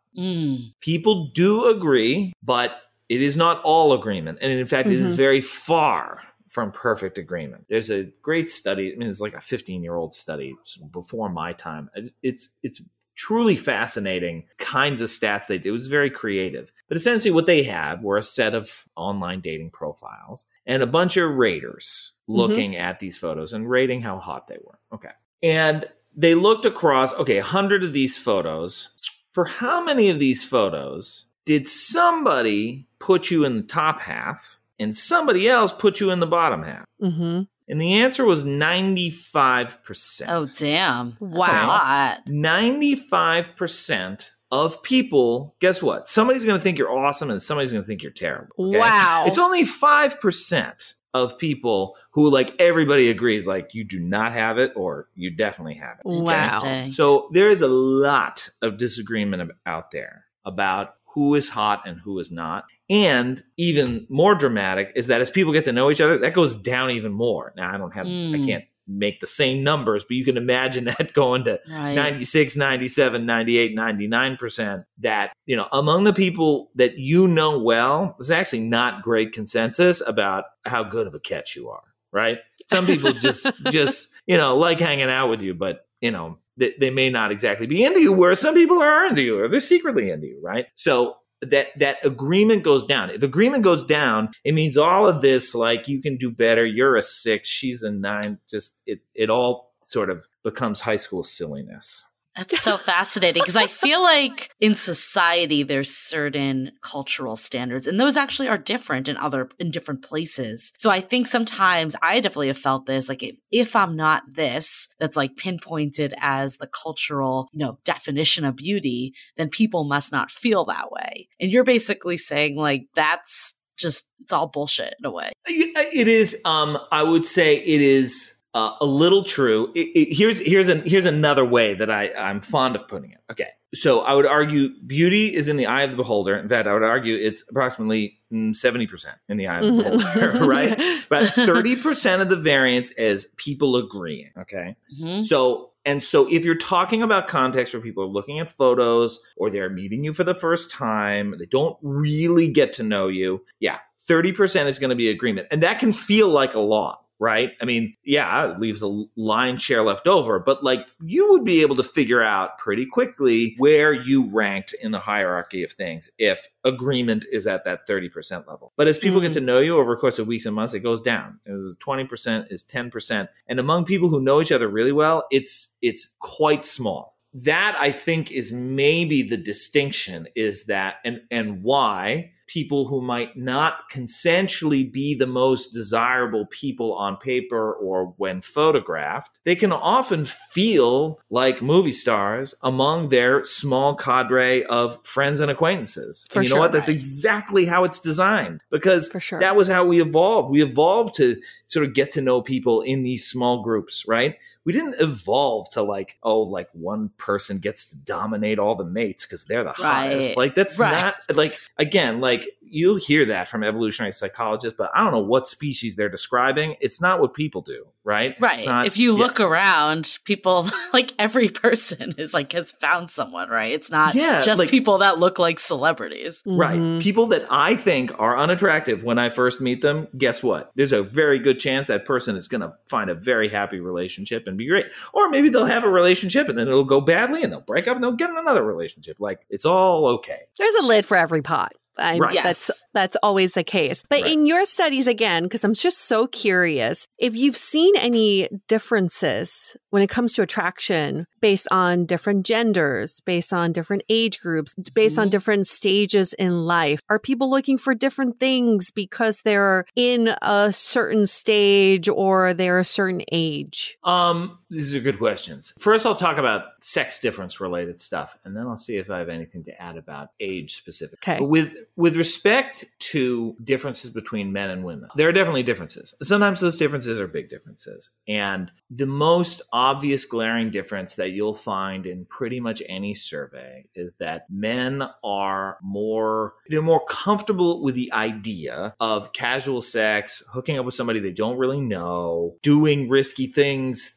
Speaker 1: Mm.
Speaker 3: People do agree, but it is not all agreement. And in fact, mm-hmm. it is very far from perfect agreement. There's a great study. I mean, it's like a fifteen-year-old study before my time. It's it's truly fascinating kinds of stats they did. It was very creative. But essentially what they had were a set of online dating profiles and a bunch of raters looking mm-hmm. at these photos and rating how hot they were. Okay. And they looked across, okay, one hundred of these photos. For how many of these photos did somebody put you in the top half and somebody else put you in the bottom half?
Speaker 2: Mm-hmm.
Speaker 3: And the answer was ninety-five percent.
Speaker 1: Oh, damn. That's
Speaker 2: wow.
Speaker 1: a lot.
Speaker 3: ninety-five percent of people, guess what? Somebody's going to think you're awesome and somebody's going to think you're terrible. Okay?
Speaker 2: Wow.
Speaker 3: It's only five percent of people who, like, everybody agrees, like, you do not have it or you definitely have it.
Speaker 2: Wow.
Speaker 3: So there is a lot of disagreement out there about who is hot and who is not. And even more dramatic is that as people get to know each other, that goes down even more. Now, I don't have, mm. I can't make the same numbers, but you can imagine that going to right. ninety-six, ninety-seven, ninety-eight, ninety-nine percent that, you know, among the people that you know well, there's actually not great consensus about how good of a catch you are, right? Some people just, just, you know, like hanging out with you, but, you know, they, they may not exactly be into you, whereas some people are into you or they're secretly into you, right? So that that agreement goes down. If agreement goes down, it means all of this, like, you can do better, you're a six, she's a nine, just it it all sort of becomes high school silliness.
Speaker 1: That's so fascinating because I feel like in society there's certain cultural standards and those actually are different in other in different places. So I think sometimes I definitely have felt this, like if, if I'm not this, that's like pinpointed as the cultural, you know, definition of beauty, then people must not feel that way. And you're basically saying like that's just, it's all bullshit in a way.
Speaker 3: It is, um, I would say it is Uh, a little true. It, it, here's here's an here's another way that I I'm fond of putting it. Okay, so I would argue beauty is in the eye of the beholder. In fact, I would argue it's approximately seventy percent in the eye of the beholder, right? But thirty percent of the variance is people agreeing. Okay, mm-hmm. so and so if you're talking about context where people are looking at photos or they're meeting you for the first time, they don't really get to know you. Yeah, thirty percent is going to be agreement, and that can feel like a lot. Right? I mean, yeah, it leaves a lion's share left over, but like you would be able to figure out pretty quickly where you ranked in the hierarchy of things if agreement is at that thirty percent level. But as people mm. get to know you over the course of weeks and months, it goes down. It is twenty percent, is ten percent. And among people who know each other really well, it's it's quite small. That, I think, is maybe the distinction is that, and and why people who might not consensually be the most desirable people on paper or when photographed, they can often feel like movie stars among their small cadre of friends and acquaintances.
Speaker 2: For
Speaker 3: and you know
Speaker 2: sure,
Speaker 3: what? That's
Speaker 2: right.
Speaker 3: exactly how it's designed because
Speaker 2: For sure.
Speaker 3: that was how we evolved. We evolved to sort of get to know people in these small groups, right? We didn't evolve to like, oh, like one person gets to dominate all the mates because they're the hottest.
Speaker 1: Right.
Speaker 3: Like that's
Speaker 1: right.
Speaker 3: not like, again, like you'll hear that from evolutionary psychologists, but I don't know what species they're describing. It's not what people do, right?
Speaker 1: Right.
Speaker 3: It's not,
Speaker 1: if you
Speaker 3: yeah.
Speaker 1: look around, people, like every person is like, has found someone, right? It's not
Speaker 3: yeah,
Speaker 1: just
Speaker 3: like,
Speaker 1: people that look like celebrities.
Speaker 3: Right.
Speaker 2: Mm-hmm.
Speaker 3: People that I think are unattractive when I first meet them, guess what? There's a very good chance that person is going to find a very happy relationship and be great. Or maybe they'll have a relationship and then it'll go badly and they'll break up and they'll get in another relationship. Like, it's all okay.
Speaker 2: There's a lid for every pot. I,
Speaker 3: Right.
Speaker 1: Yes.
Speaker 2: That's that's always the case. But
Speaker 3: Right.
Speaker 2: in your studies, again, because I'm just so curious, if you've seen any differences when it comes to attraction based on different genders, based on different age groups, based
Speaker 1: Mhm.
Speaker 2: on different stages in life, are people looking for different things because they're in a certain stage or they're a certain age?
Speaker 3: Um, these are good questions. First, I'll talk about sex difference related stuff, and then I'll see if I have anything to add about age specific.
Speaker 2: Okay.
Speaker 3: But with with respect to differences between men and women, there are definitely differences. Sometimes those differences are big differences. And the most obvious glaring difference that you'll find in pretty much any survey is that men are more, they're more comfortable with the idea of casual sex, hooking up with somebody they don't really know, doing risky things that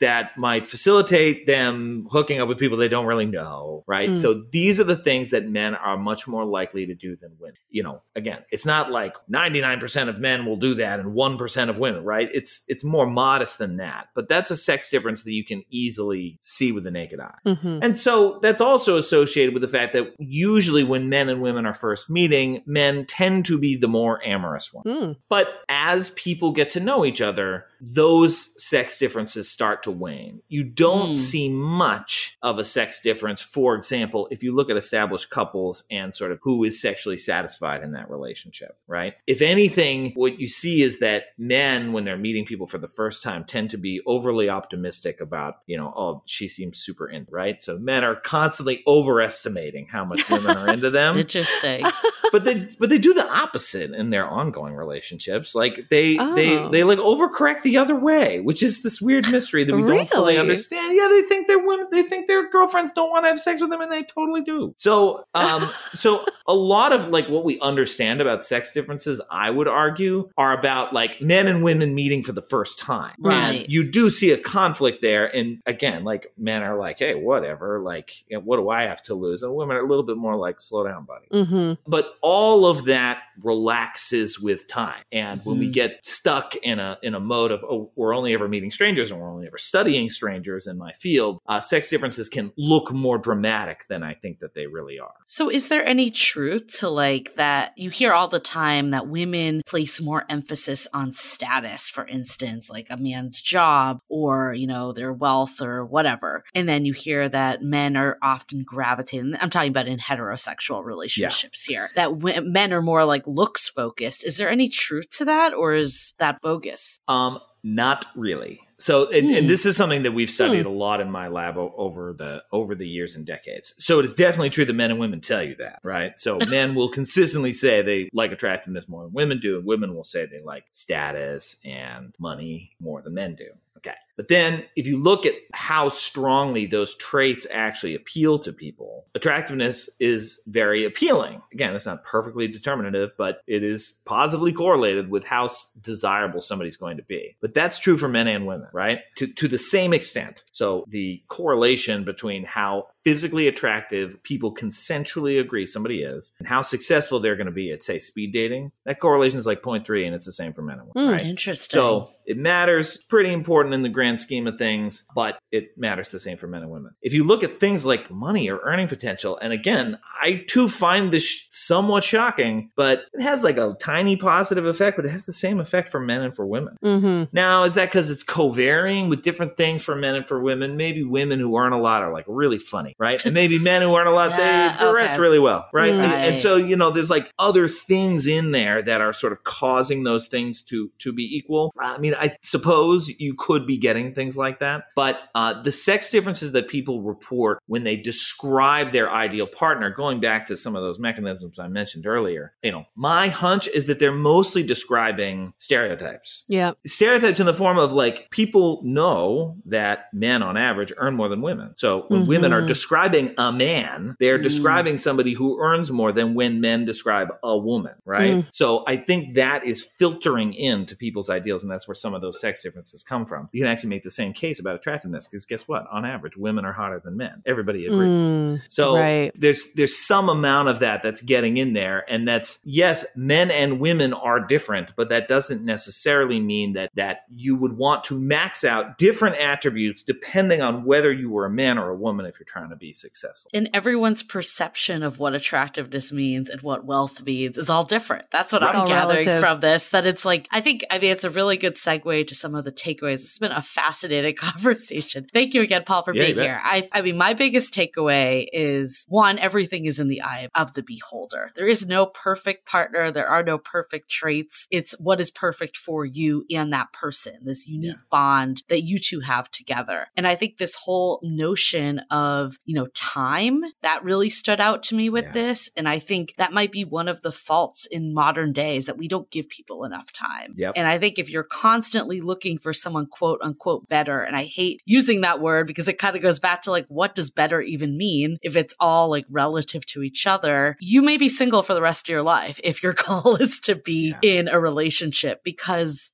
Speaker 3: might facilitate them hooking up with people they don't really know, right? Mm. So these are the things that men are much more likely to do than women. You know, again, it's not like ninety-nine percent of men will do that and one percent of women, right? It's it's more modest than that. But that's a sex difference that you can easily see with the naked eye. Mm-hmm. And so that's also associated with the fact that usually when men and women are first meeting, men tend to be the more amorous ones. Mm. But as people get to know each other, those sex differences start to wane. You don't mm. see much of a sex difference. For example, if you look at established couples and sort of who is sexually satisfied in that relationship, right? If anything, what you see is that men, when they're meeting people for the first time, tend to be overly optimistic about, you know, oh, she seems super into, right? So men are constantly overestimating how much women are into them.
Speaker 1: Interesting.
Speaker 3: But they but they do the opposite in their ongoing relationships. Like they oh. they they like overcorrect the other way, which is this weird mystery that we really? don't fully understand. Yeah, they think their women, they think their girlfriends don't want to have sex with them, and they totally do. So, um, so a lot of like what we understand about sex differences, I would argue, are about like men and women meeting for the first time.
Speaker 1: Right.
Speaker 3: And you do see a conflict there, and again, like men are like, hey, whatever, like you know, what do I have to lose? And women are a little bit more like, slow down, buddy. Mm-hmm. But all of that relaxes with time, and mm-hmm. when we get stuck in a in a mode of oh, we're only ever meeting strangers and we're only ever studying strangers in my field, uh, sex differences can look more dramatic than I think that they really are.
Speaker 1: So is there any truth to like that? You hear all the time that women place more emphasis on status, for instance, like a man's job or, you know, their wealth or whatever. And then you hear that men are often gravitating. I'm talking about in heterosexual relationships yeah. here, that w- men are more like looks focused. Is there any truth to that, or is that bogus?
Speaker 3: Um, Not really. So, and, mm. and this is something that we've studied mm. a lot in my lab o- over the over the years and decades. So it's definitely true that men and women tell you that, right? So men will consistently say they like attractiveness more than women do, and women will say they like status and money more than men do. Okay. But then if you look at how strongly those traits actually appeal to people, attractiveness is very appealing. Again, it's not perfectly determinative, but it is positively correlated with how desirable somebody's going to be. But that's true for men and women, right? To, to the same extent. So the correlation between how physically attractive people consensually agree somebody is and how successful they're going to be at, say, speed dating, that correlation is like zero point three, and it's the same for men and women,
Speaker 1: mm,
Speaker 3: right?
Speaker 1: Interesting.
Speaker 3: So it matters, pretty important in the grand scheme of things, but it matters the same for men and women. If you look at things like money or earning potential, and again, I too find this somewhat shocking, but it has like a tiny positive effect, but it has the same effect for men and for women. Mm-hmm. Now, is that because it's co-varying with different things for men and for women? Maybe women who earn a lot are like really funny, right? And maybe men who earn a lot, yeah, they dress okay. really well, right? right? And, and so, you know, there's like other things in there that are sort of causing those things to, to be equal. I mean, I suppose you could be getting things like that, but uh, the sex differences that people report when they describe their ideal partner, going back to some of those mechanisms I mentioned earlier, you know, my hunch is that they're mostly describing stereotypes.
Speaker 2: Yeah.
Speaker 3: Stereotypes in the form of like, people know that men on average earn more than women. So when mm-hmm. women are describing a man, they're mm. describing somebody who earns more than when men describe a woman, right? Mm. So I think that is filtering into people's ideals, and that's where some of those sex differences come from. You can actually make the same case about attractiveness, because guess what? On average, women are hotter than men. Everybody agrees. Mm, so
Speaker 2: right.
Speaker 3: there's there's some amount of that that's getting in there, and that's, yes, men and women are different, but that doesn't necessarily mean that that you would want to max out different attributes depending on whether you were a man or a woman if you're trying to be successful.
Speaker 1: And everyone's perception of what attractiveness means and what wealth means is all different. That's what
Speaker 2: it's
Speaker 1: I'm gathering
Speaker 2: relative.
Speaker 1: from this, that it's like, I think, I mean, it's a really good segue to some of the takeaways. It's been a fascinating conversation. Thank you again, Paul, for
Speaker 3: yeah,
Speaker 1: being here. I, I mean, my biggest takeaway is, one, everything is in the eye of the beholder. There is no perfect partner. There are no perfect traits. It's what is perfect for you and that person, this unique yeah. bond that you two have together. And I think this whole notion of, you know, time, that really stood out to me with yeah. this. And I think that might be one of the faults in modern days, that we don't give people enough time.
Speaker 3: Yep.
Speaker 1: And I think if you're constantly looking for someone quote unquote better, and I hate using that word because it kind of goes back to like, what does better even mean if it's all like relative to each other? You may be single for the rest of your life if your goal is to be yeah. in a relationship, because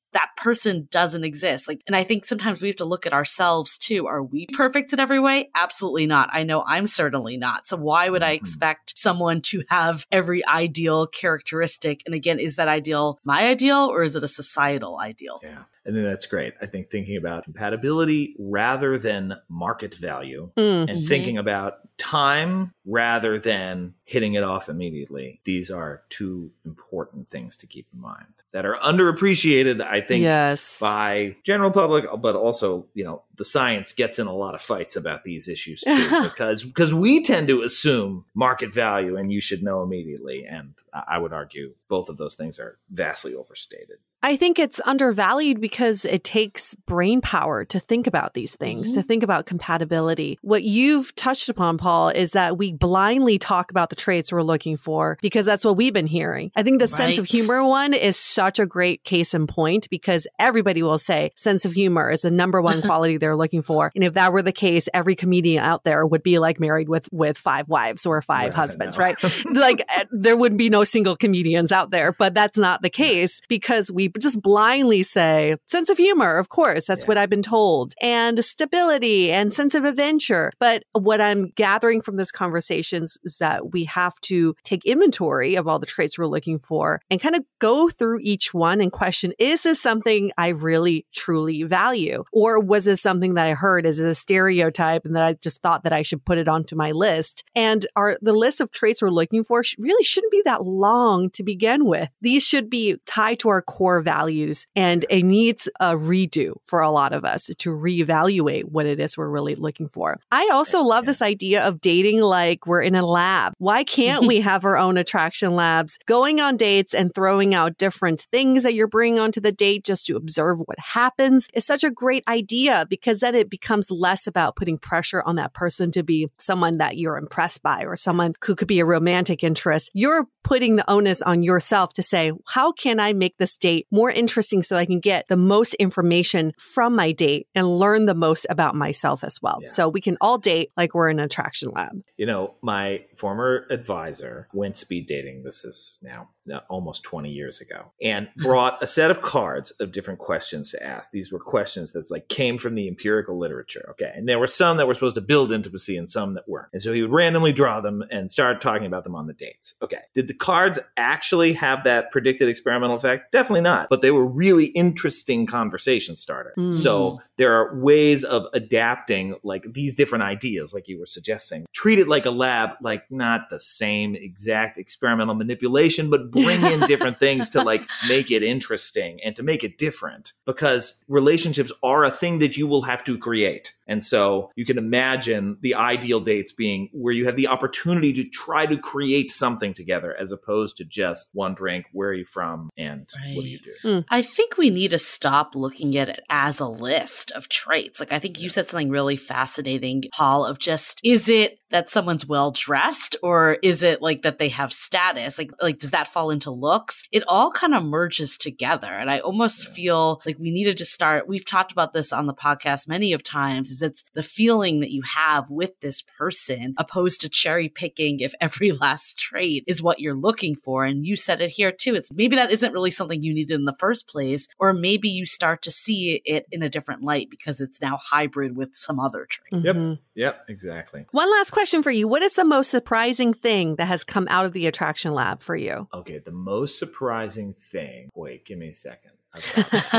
Speaker 1: that person doesn't exist. Like, and I think sometimes we have to look at ourselves too. Are we perfect in every way? Absolutely not. I know I'm certainly not. So why would I expect someone to have every ideal characteristic? And again, is that ideal my ideal or is it a societal ideal?
Speaker 3: Yeah. I think that's great. I think thinking about compatibility rather than market value
Speaker 2: Mm.
Speaker 3: and
Speaker 1: Mhm.
Speaker 3: thinking about time rather than hitting it off immediately. These are two important things to keep in mind that are underappreciated, I think,
Speaker 2: Yes.
Speaker 3: by general public, but also, you know, the science gets in a lot of fights about these issues too, because because we tend to assume market value and you should know immediately. And I would argue both of those things are vastly overstated.
Speaker 2: I think it's undervalued because it takes brain power to think about these things,
Speaker 1: Mm-hmm.
Speaker 2: to think about compatibility. What you've touched upon, Paul, is that we blindly talk about the traits we're looking for because that's what we've been hearing. I think the sense of
Speaker 1: Right.
Speaker 2: humor one is such a great case in point because everybody will say sense of humor is the number one quality they're looking for. And if that were the case, every comedian out there would be like married with, with five wives or five
Speaker 3: Right,
Speaker 2: husbands,
Speaker 3: no.
Speaker 2: right? Like uh, there would be no single comedians out there, but that's not the case because we just blindly say sense of humor. Of course, that's
Speaker 3: Yeah.
Speaker 2: what I've been told, and stability and sense of adventure. But what I'm gathering from this conversation is that we have to take inventory of all the traits we're looking for and kind of go through each one and question, is this something I really truly value? Or was this something that I heard as a stereotype and that I just thought that I should put it onto my list? And our the list of traits we're looking for sh- really shouldn't be that long to begin with. These should be tied to our core values, and it needs a redo for a lot of us to reevaluate what it is we're really looking for. I also love
Speaker 3: Yeah.
Speaker 2: this idea of dating like we're in a lab. Why can't we have our own attraction labs, going on dates and throwing out different things that you're bringing onto the date just to observe what happens is such a great idea because then it becomes less about putting pressure on that person to be someone that you're impressed by or someone who could be a romantic interest. You're putting the onus on yourself to say, how can I make this date more interesting so I can get the most information from my date and learn the most about myself as well.
Speaker 3: Yeah.
Speaker 2: So we can all date like we're in an attraction lab.
Speaker 3: You know, my former advisor went speed dating. This is now uh, almost twenty years ago, and brought a set of cards of different questions to ask. These were questions that like came from the empirical literature. Okay. And there were some that were supposed to build intimacy and some that weren't. And so he would randomly draw them and start talking about them on the dates. Okay. Did the cards actually have that predicted experimental effect? Definitely not. But they were really interesting conversation starter.
Speaker 2: Mm.
Speaker 3: So there are ways of adapting like these different ideas, like you were suggesting. Treat it like a lab, like not the same exact experimental manipulation, but bring in different things to like make it interesting and to make it different, because relationships are a thing that you will have to create. And so you can imagine the ideal dates being where you have the opportunity to try to create something together as opposed to just one drink, where are you from, and what do you do?
Speaker 1: I think we need to stop looking at it as a list of traits. Like, I think you said something really fascinating, Paul, of just, is it that someone's well dressed or is it like that they have status? Like, like, does that fall into looks? It all kind of merges together. And I almost yeah. feel like we need to just start, we've talked about this on the podcast many of times, is it's the feeling that you have with this person opposed to cherry picking if every last trait is what you're looking for. And you said it here too. It's maybe that isn't really something you needed in the first place, or maybe you start to see it in a different light because it's now hybrid with some other trait.
Speaker 2: Mm-hmm.
Speaker 3: Yep. Yep. Exactly.
Speaker 2: One last question for you. What is the most surprising thing that has come out of the attraction lab for you?
Speaker 3: Okay. The most surprising thing. Wait, give me a second. Okay. uh,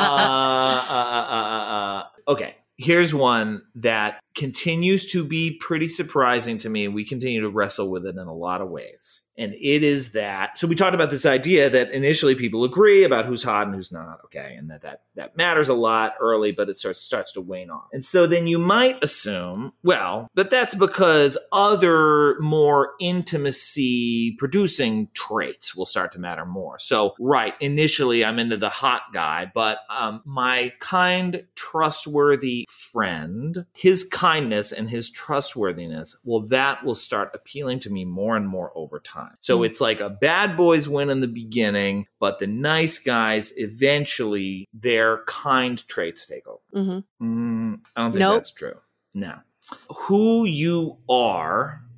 Speaker 3: uh, uh, uh, uh, okay. Here's one that continues to be pretty surprising to me. We continue to wrestle with it in a lot of ways. And it is that, so we talked about this idea that initially people agree about who's hot and who's not, okay, and that that, that matters a lot early, but it starts, starts to wane off. And so then you might assume, well, but that's because other more intimacy producing traits will start to matter more. So, right, initially I'm into the hot guy, but um, my kind, trustworthy friend, his kindness and his trustworthiness, well, that will start appealing to me more and more over time. So mm-hmm. it's like a bad boys win in the beginning, but the nice guys, eventually their kind traits take over. Mm-hmm. Mm, I don't think nope. that's true. No. Who you are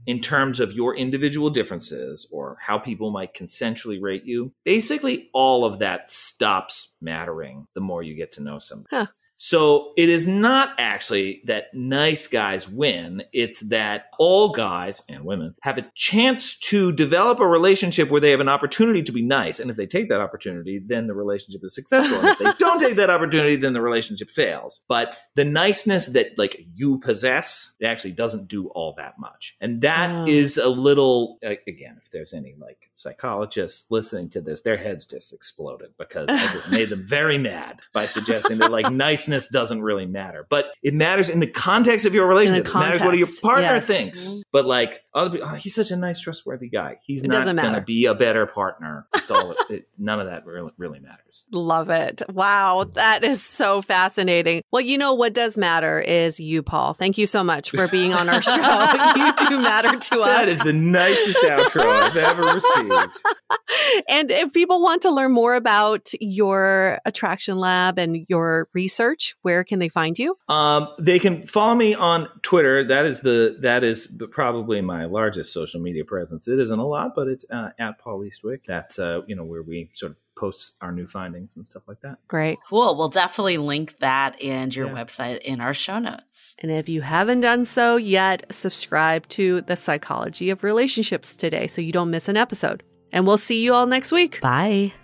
Speaker 3: in terms of your individual differences or how people might consensually rate you, basically all of that stops mattering the more you get to know somebody.
Speaker 2: Huh.
Speaker 3: So it is not actually that nice guys win. It's that all guys and women have a chance to develop a relationship where they have an opportunity to be nice. And if they take that opportunity, then the relationship is successful. And if they don't take that opportunity, then the relationship fails. But the niceness that like you possess, it actually doesn't do all that much. And that oh. is a little, again, if there's any like psychologists listening to this, their heads just exploded because I just made them very mad by suggesting that like niceness doesn't really matter, but it matters in the context of your relationship. It matters what your partner yes. thinks. But like, other people, oh, he's such a nice, trustworthy guy. He's it not going to be a better partner. It's all. it, none of that really, really matters.
Speaker 2: Love it. Wow, that is so fascinating. Well, you know what does matter is you, Paul. Thank you so much for being on our show. You do matter to us.
Speaker 3: That is the nicest outro I've ever received.
Speaker 2: And if people want to learn more about your Attraction Lab and your research, where can they find you?
Speaker 3: Um, they can follow me on Twitter. That is the that is probably my largest social media presence. It isn't a lot, but it's uh, at Paul Eastwick. That's uh, you know where we sort of post our new findings and stuff like that.
Speaker 2: Great.
Speaker 1: Cool. We'll definitely link that and your
Speaker 3: Yeah.
Speaker 1: website in our show notes.
Speaker 2: And if you haven't done so yet, subscribe to The Psychology of Relationships today so you don't miss an episode. And we'll see you all next week.
Speaker 1: Bye.